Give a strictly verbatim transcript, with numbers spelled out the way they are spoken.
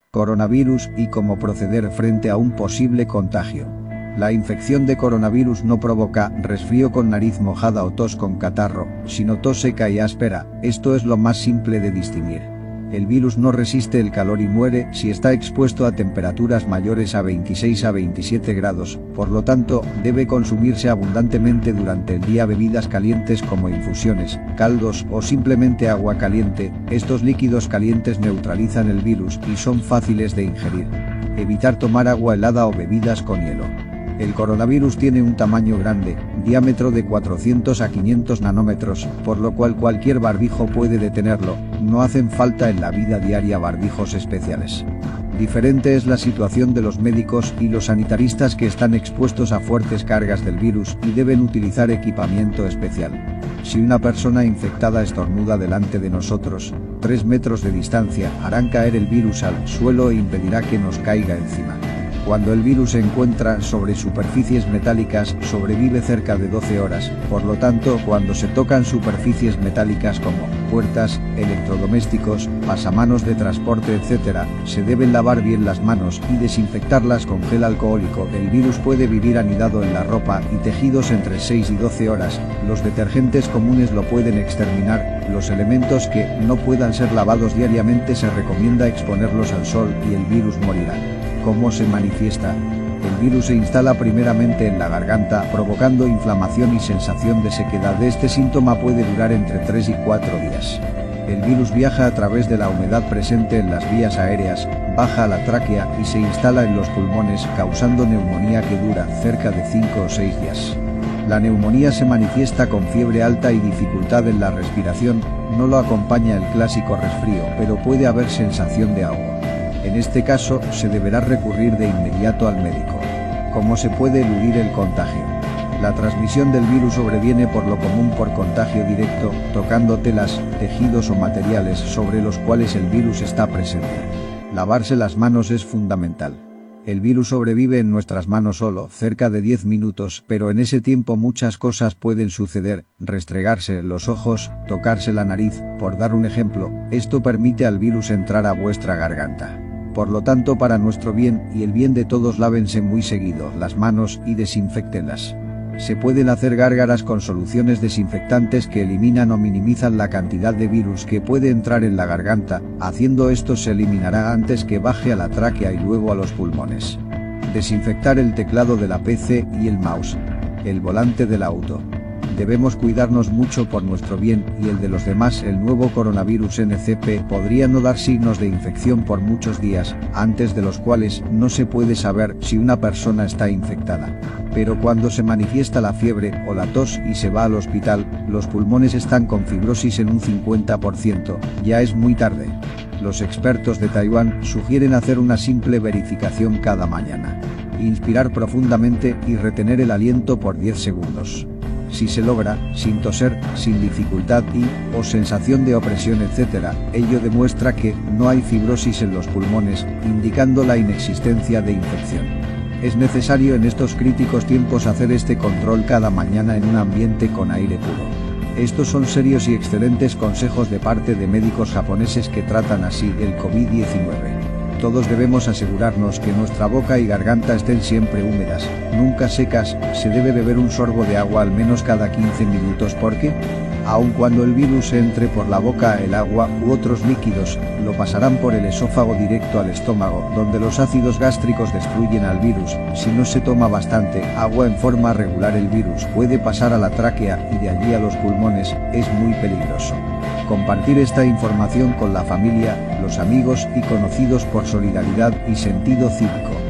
Coronavirus y cómo proceder frente a un posible contagio. La infección de coronavirus no provoca resfrío con nariz mojada o tos con catarro, sino tos seca y áspera. Esto es lo más simple de distinguir. El virus no resiste el calor y muere si está expuesto a temperaturas mayores a veintiséis a veintisiete grados, por lo tanto, debe consumirse abundantemente durante el día bebidas calientes como infusiones, caldos o simplemente agua caliente. Estos líquidos calientes neutralizan el virus y son fáciles de ingerir. Evitar tomar agua helada o bebidas con hielo. El coronavirus tiene un tamaño grande, diámetro de cuatrocientos a quinientos nanómetros, por lo cual cualquier barbijo puede detenerlo, no hacen falta en la vida diaria barbijos especiales. Diferente es la situación de los médicos y los sanitaristas que están expuestos a fuertes cargas del virus y deben utilizar equipamiento especial. Si una persona infectada estornuda delante de nosotros, tres metros de distancia harán caer el virus al suelo e impedirá que nos caiga encima. Cuando el virus se encuentra sobre superficies metálicas, sobrevive cerca de doce horas, por lo tanto, cuando se tocan superficies metálicas como puertas, electrodomésticos, pasamanos de transporte, etcétera, se deben lavar bien las manos y desinfectarlas con gel alcohólico. El virus puede vivir anidado en la ropa y tejidos entre seis y doce horas, los detergentes comunes lo pueden exterminar, los elementos que no puedan ser lavados diariamente se recomienda exponerlos al sol y el virus morirá. ¿Cómo se manifiesta? El virus se instala primeramente en la garganta, provocando inflamación y sensación de sequedad. Este síntoma puede durar entre tres y cuatro días. El virus viaja a través de la humedad presente en las vías aéreas, baja a la tráquea y se instala en los pulmones, causando neumonía que dura cerca de cinco o seis días. La neumonía se manifiesta con fiebre alta y dificultad en la respiración, no lo acompaña el clásico resfrío, pero puede haber sensación de ahogo. En este caso, se deberá recurrir de inmediato al médico. ¿Cómo se puede eludir el contagio? La transmisión del virus sobreviene por lo común por contagio directo, tocando telas, tejidos o materiales sobre los cuales el virus está presente. Lavarse las manos es fundamental. El virus sobrevive en nuestras manos solo cerca de diez minutos, pero en ese tiempo muchas cosas pueden suceder, restregarse los ojos, tocarse la nariz, por dar un ejemplo, esto permite al virus entrar a vuestra garganta. Por lo tanto, para nuestro bien y el bien de todos, lávense muy seguido las manos y desinféctenlas. Se pueden hacer gárgaras con soluciones desinfectantes que eliminan o minimizan la cantidad de virus que puede entrar en la garganta, haciendo esto se eliminará antes que baje a la tráquea y luego a los pulmones. Desinfectar el teclado de la P C y el mouse. El volante del auto. Debemos cuidarnos mucho por nuestro bien y el de los demás. El nuevo coronavirus N C P podría no dar signos de infección por muchos días, antes de los cuales no se puede saber si una persona está infectada. Pero cuando se manifiesta la fiebre o la tos y se va al hospital, los pulmones están con fibrosis en un cincuenta por ciento, ya es muy tarde. Los expertos de Taiwán sugieren hacer una simple verificación cada mañana. Inspirar profundamente y retener el aliento por diez segundos. Si se logra, sin toser, sin dificultad y, o sensación de opresión, etcétera, ello demuestra que no hay fibrosis en los pulmones, indicando la inexistencia de infección. Es necesario en estos críticos tiempos hacer este control cada mañana en un ambiente con aire puro. Estos son serios y excelentes consejos de parte de médicos japoneses que tratan así el COVID diecinueve. Todos debemos asegurarnos que nuestra boca y garganta estén siempre húmedas, nunca secas. Se debe beber un sorbo de agua al menos cada quince minutos porque, aun cuando el virus entre por la boca, el agua u otros líquidos lo pasarán por el esófago directo al estómago, donde los ácidos gástricos destruyen al virus. Si no se toma bastante agua en forma regular, el virus puede pasar a la tráquea y de allí a los pulmones. Es muy peligroso. Compartir esta información con la familia, los amigos y conocidos por solidaridad y sentido cívico.